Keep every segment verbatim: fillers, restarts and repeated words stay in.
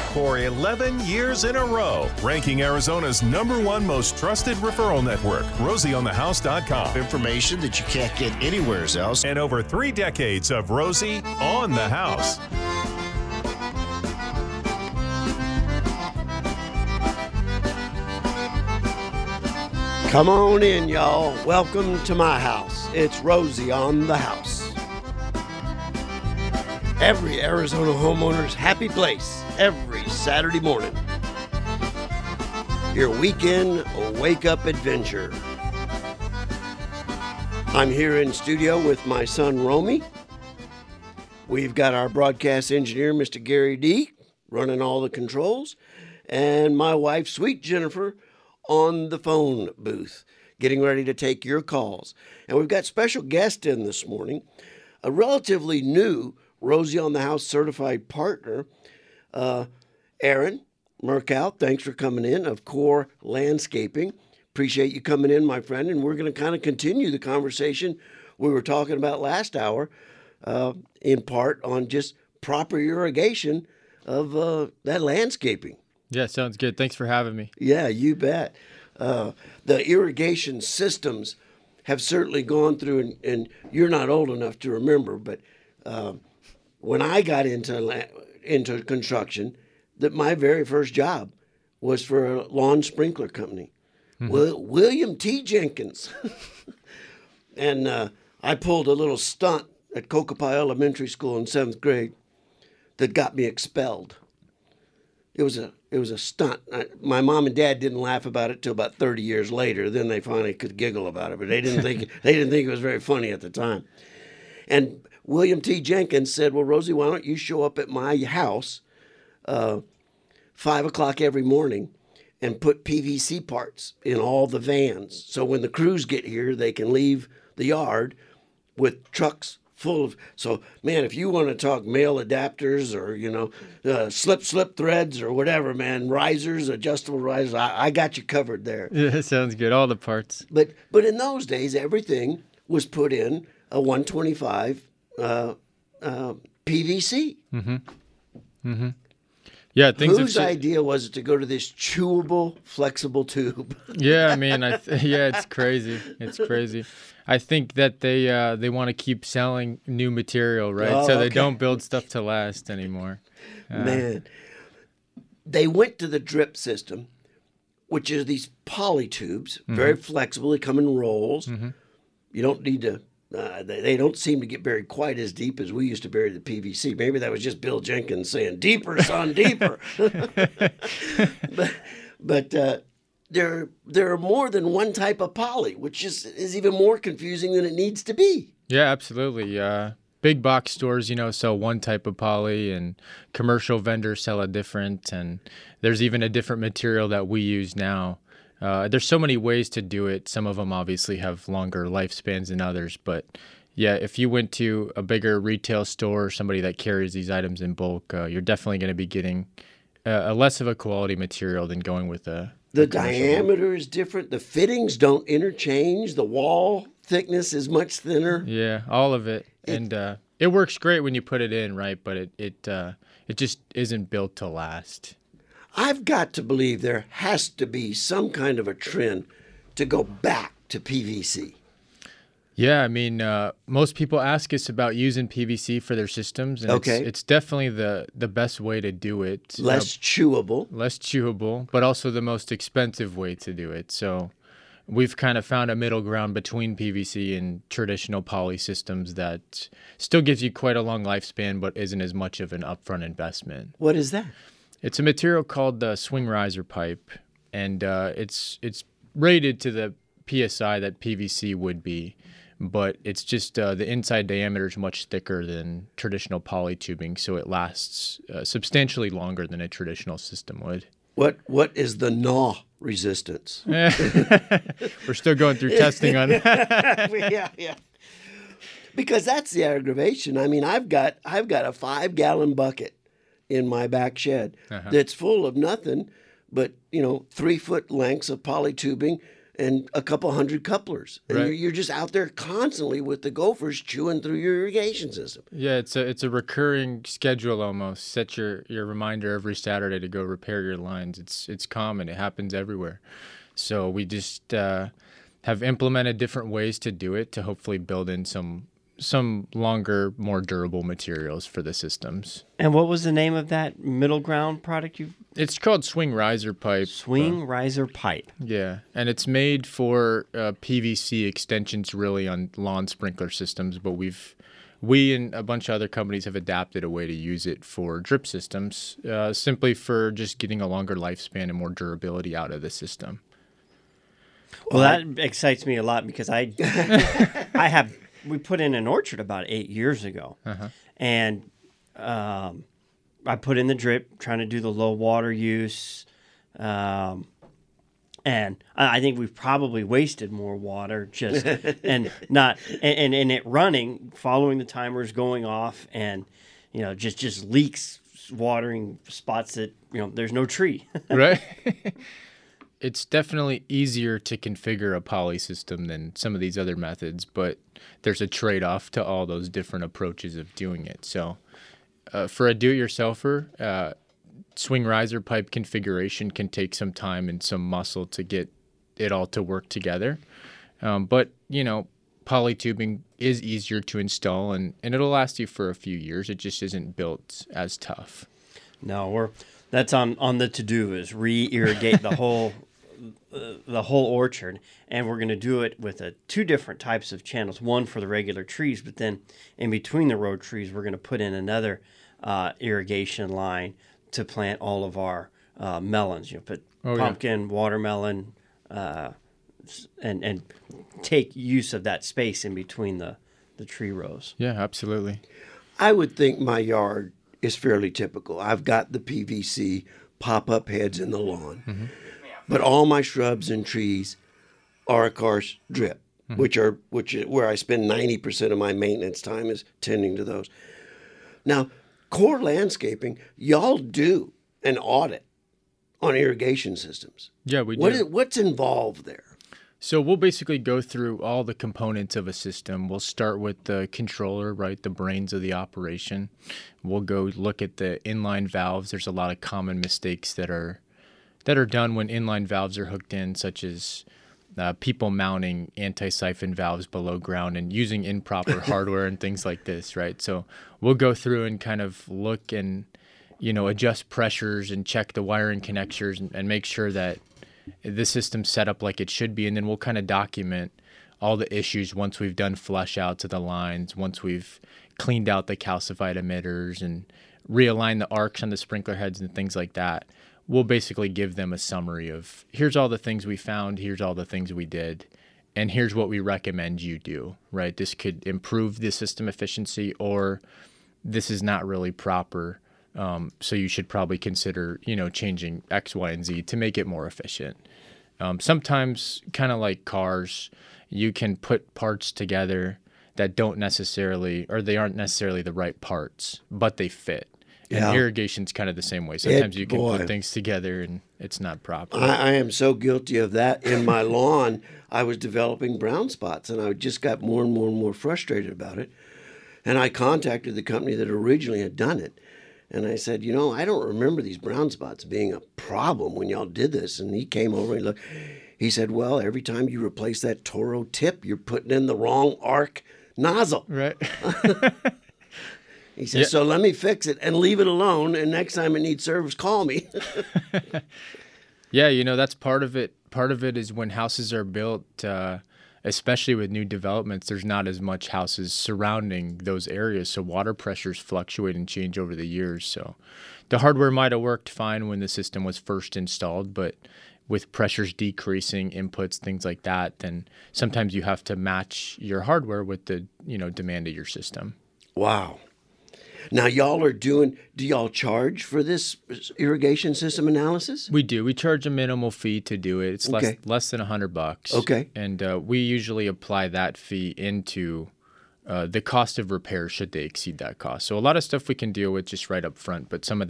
for eleven years in a row, ranking Arizona's number one most trusted referral network, rosie on the house dot com. Information that you can't get anywhere else. And over three decades of Rosie on the House. Come on in, y'all. Welcome to my house. It's Rosie on the House. Every Arizona homeowner's happy place every Saturday morning. Your weekend wake-up adventure. I'm here in studio with my son, Romy. We've got our broadcast engineer, Mister Gary D., running all the controls, and my wife, sweet Jennifer, on the phone booth, getting ready to take your calls. And we've got special guest in this morning, a relatively new Rosie on the House certified partner, uh, Aaron Merkow. Thanks for coming in, of Core Landscaping. Appreciate you coming in, my friend. And we're going to kind of continue the conversation we were talking about last hour, uh, in part on just proper irrigation of uh, that landscaping. Yeah, sounds good. Thanks for having me. Yeah, you bet. Uh, the irrigation systems have certainly gone through, and, and you're not old enough to remember, but uh, when I got into la- into construction, that my very first job was for a lawn sprinkler company, mm-hmm. Will, William T. Jenkins. And uh, I pulled a little stunt at Cocopah Elementary School in seventh grade that got me expelled. It was a it was a stunt. I, my mom and dad didn't laugh about it till about thirty years later. Then they finally could giggle about it, but they didn't think they didn't think it was very funny at the time. And William T. Jenkins said, "Well, Rosie, why don't you show up at my house, uh, five o'clock every morning, and put P V C parts in all the vans, so when the crews get here, they can leave the yard with trucks." Full of, so man, if you want to talk male adapters or, you know, uh, slip, slip threads or whatever, man, risers, adjustable risers, I, I got you covered there. Yeah, sounds good. All the parts. But but in those days, everything was put in a one twenty-five uh, uh, P V C. Mm-hmm. Mm-hmm. Yeah, things Whose have... idea was it to go to this chewable, flexible tube? Yeah, I mean, I th- yeah, it's crazy. It's crazy. I think that they uh, they want to keep selling new material, right? Oh, so they okay. don't build stuff to last anymore. Uh, Man, they went to the drip system, which is these poly tubes, mm-hmm. very flexible. They come in rolls. Mm-hmm. You don't need to. Uh, they, they don't seem to get buried quite as deep as we used to bury the P V C. Maybe that was just Bill Jenkins saying, "Deeper, son, deeper." but but uh, there there are more than one type of poly, which is is even more confusing than it needs to be. Yeah, absolutely. Uh, big box stores, you know, sell one type of poly, and commercial vendors sell a different. And there's even a different material that we use now. Uh, there's so many ways to do it. Some of them obviously have longer lifespans than others. But yeah, if you went to a bigger retail store or somebody that carries these items in bulk, uh, you're definitely going to be getting uh, a less of a quality material than going with a The a commercial diameter is different. The fittings don't interchange. The wall thickness is much thinner. Yeah, all of it. It- and uh, it works great when you put it in, right? But it it uh, it just isn't built to last. I've got to believe there has to be some kind of a trend to go back to P V C. Yeah, I mean, uh, most people ask us about using P V C for their systems, and Okay. it's, it's definitely the, the best way to do it. Less Uh, chewable. less chewable, but also the most expensive way to do it. So we've kind of found a middle ground between P V C and traditional poly systems that still gives you quite a long lifespan, but isn't as much of an upfront investment. What is that? It's a material called the swing riser pipe, and uh, it's it's rated to the P S I that P V C would be, but it's just uh, the inside diameter is much thicker than traditional poly tubing, so it lasts uh, substantially longer than a traditional system would. What What is the gnaw resistance? We're still going through testing on that. yeah, yeah. Because that's the aggravation. I mean, I've got I've got a five gallon bucket in my back shed Uh-huh. that's full of nothing but, you know, three foot lengths of poly tubing and a couple hundred couplers. And Right. you're, you're just out there constantly with the gophers chewing through your irrigation system. Yeah, it's a it's a recurring schedule almost. Set your, your reminder every Saturday to go repair your lines. It's it's common. It happens everywhere. So we just uh, have implemented different ways to do it to hopefully build in some some longer, more durable materials for the systems. And what was the name of that middle ground product you It's called Swing Riser Pipe. Swing Riser Pipe? Yeah, and it's made for uh, P V C extensions really on lawn sprinkler systems, but we've we and a bunch of other companies have adapted a way to use it for drip systems, uh, simply for just getting a longer lifespan and more durability out of the system. Well, that excites me a lot because I I have we put in an orchard about eight years ago, Uh-huh. and um, I put in the drip, trying to do the low water use, um, and I I think we've probably wasted more water just and not and, and and it running, following the timers going off, and you know just just leaks watering spots that you know there's no tree. Right? It's definitely easier to configure a poly system than some of these other methods, but there's a trade-off to all those different approaches of doing it. So uh, for a do-it-yourselfer, uh, swing riser pipe configuration can take some time and some muscle to get it all to work together. Um, but, you know, poly tubing is easier to install, and, and it'll last you for a few years. It just isn't built as tough. No, we're that's on, on the to-do is re-irrigate the whole uh, the whole orchard, and we're going to do it with a, two different types of channels. One for the regular trees, but then in between the row trees, we're going to put in another uh, irrigation line to plant all of our uh, melons. You know, put Oh, yeah. pumpkin, watermelon, uh, s- and and take use of that space in between the the tree rows. Yeah, absolutely. I would think my yard is fairly typical. I've got the P V C pop-up heads in the lawn, Mm-hmm. but all my shrubs and trees are, of course, drip, Mm-hmm. which are which is where I spend ninety percent of my maintenance time is tending to those. Now, Core Landscaping, y'all do an audit on irrigation systems. Yeah, we do. What is, what's involved there? So we'll basically go through all the components of a system. We'll start with the controller, right, the brains of the operation. We'll go look at the inline valves. There's a lot of common mistakes that are that are done when inline valves are hooked in, such as uh, people mounting anti-siphon valves below ground and using improper hardware and things like this, right? So we'll go through and kind of look and, you know, adjust pressures and check the wiring connectors and, and make sure that the system's set up like it should be, and then we'll kind of document all the issues once we've done flush outs of the lines, once we've cleaned out the calcified emitters and realigned the arcs on the sprinkler heads and things like that. We'll basically give them a summary of here's all the things we found, here's all the things we did, and here's what we recommend you do, right? This could improve the system efficiency, or this is not really proper. Um, so you should probably consider, you know, changing X, Y, and Z to make it more efficient. Um, sometimes, kind of like cars, you can put parts together that don't necessarily, or they aren't necessarily the right parts, but they fit. And Yeah. irrigation's kind of the same way. Sometimes It- you can boy. put things together and it's not proper. I, I am so guilty of that. In my lawn, I was developing brown spots, and I just got more and more and more frustrated about it. And I contacted the company that originally had done it. And I said, you know, I don't remember these brown spots being a problem when y'all did this. And he came over and looked. He said, well, every time you replace that Toro tip, you're putting in the wrong arc nozzle. Right. He said, Yeah. so let me fix it and leave it alone. And next time it needs service, call me. Yeah, you know, that's part of it. Part of it is when houses are built, uh, especially with new developments, there's not as much houses surrounding those areas. So water pressures fluctuate and change over the years. So the hardware might have worked fine when the system was first installed, but with pressures decreasing, inputs, things like that, then sometimes you have to match your hardware with the, you know, demand of your system. Wow. Now, y'all are doing, do y'all charge for this irrigation system analysis? We do. We charge a minimal fee to do it. It's less Okay. less than a hundred bucks. Okay. And uh, we usually apply that fee into uh, the cost of repair should they exceed that cost. So a lot of stuff we can deal with just right up front, but some of that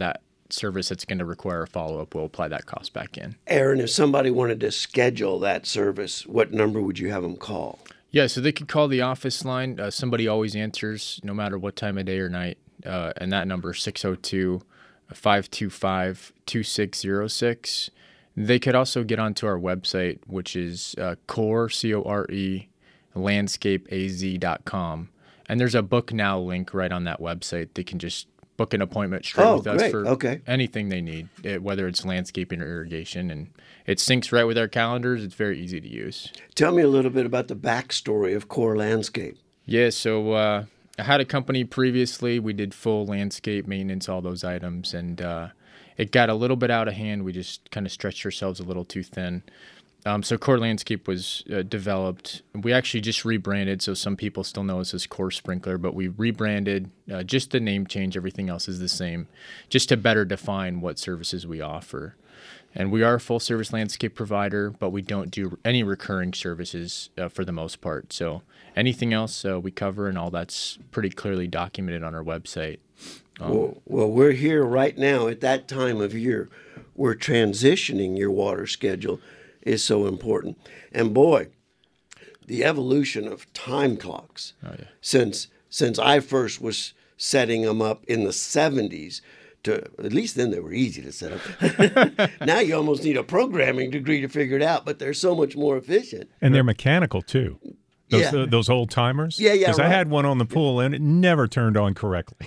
service that's going to require a follow-up, we'll apply that cost back in. Aaron, if somebody wanted to schedule that service, what number would you have them call? Yeah, so they could call the office line. Uh, somebody always answers, no matter what time of day or night. Uh, and that number is six oh two, five two five, two six oh six. They could also get onto our website, which is uh, core, C O R E, landscape A Z dot com. And there's a book now link right on that website. They can just book an appointment straight Oh, with us great. for Okay. anything they need, it, whether it's landscaping or irrigation. And it syncs right with our calendars. It's very easy to use. Tell me a little bit about the backstory of Core Landscape. Yeah, so uh, I had a company previously. We did full landscape maintenance, all those items, and uh, it got a little bit out of hand. We just kind of stretched ourselves a little too thin. Um, so Core Landscape was uh, developed. We actually just rebranded, so some people still know us as Core Sprinkler, but we rebranded, uh, just the name change, everything else is the same, just to better define what services we offer. And we are a full-service landscape provider, but we don't do any recurring services uh, for the most part. So anything else uh, we cover, and all that's pretty clearly documented on our website. Um, Well, well, we're here right now at that time of year where transitioning your water schedule is so important. And boy, the evolution of time clocks Oh, yeah. since since I first was setting them up in the seventies, to at least then they were easy to set up. Now you almost need a programming degree to figure it out, but they're so much more efficient. And they're mechanical, too. Those, Yeah. uh, those old timers? Yeah, yeah, Because I right. had one on the pool, and it never turned on correctly.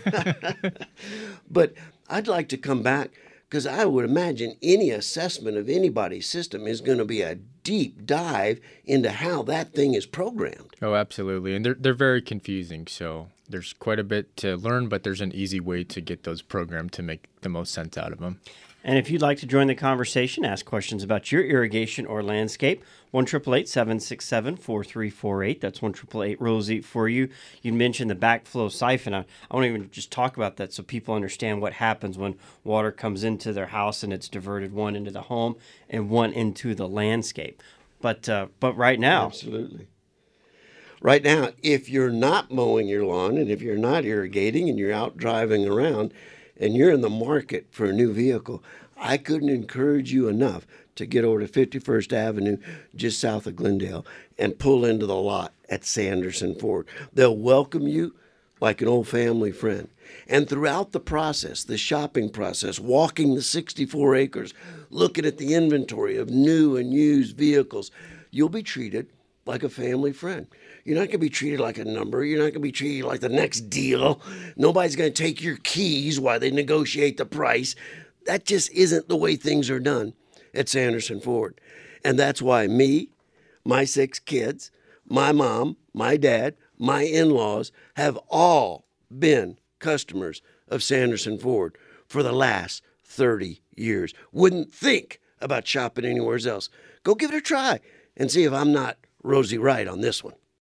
But I'd like to come back because I would imagine any assessment of anybody's system is going to be a deep dive into how that thing is programmed. Oh, absolutely. And they're, they're very confusing. So there's quite a bit to learn, but there's an easy way to get those programmed to make the most sense out of them. And if you'd like to join the conversation, ask questions about your irrigation or landscape, one eight eight eight, seven six seven, four three four eight. That's one eight eight eight, Rosie for you. You mentioned the backflow siphon. I, I want to even just talk about that so people understand what happens when water comes into their house and it's diverted one into the home and one into the landscape. But uh, but right now, Absolutely. Right now, if you're not mowing your lawn and if you're not irrigating and you're out driving around and you're in the market for a new vehicle, I couldn't encourage you enough to get over to fifty-first Avenue, just south of Glendale, and pull into the lot at Sanderson Ford. They'll welcome you like an old family friend. And throughout the process, the shopping process, walking the sixty-four acres, looking at the inventory of new and used vehicles, you'll be treated like a family friend. You're not going to be treated like a number. You're not going to be treated like the next deal. Nobody's going to take your keys while they negotiate the price. That just isn't the way things are done at Sanderson Ford. And that's why me, my six kids, my mom, my dad, my in-laws have all been customers of Sanderson Ford for the last thirty years. Wouldn't think about shopping anywhere else. Go give it a try and see if I'm not Rosie right on this one.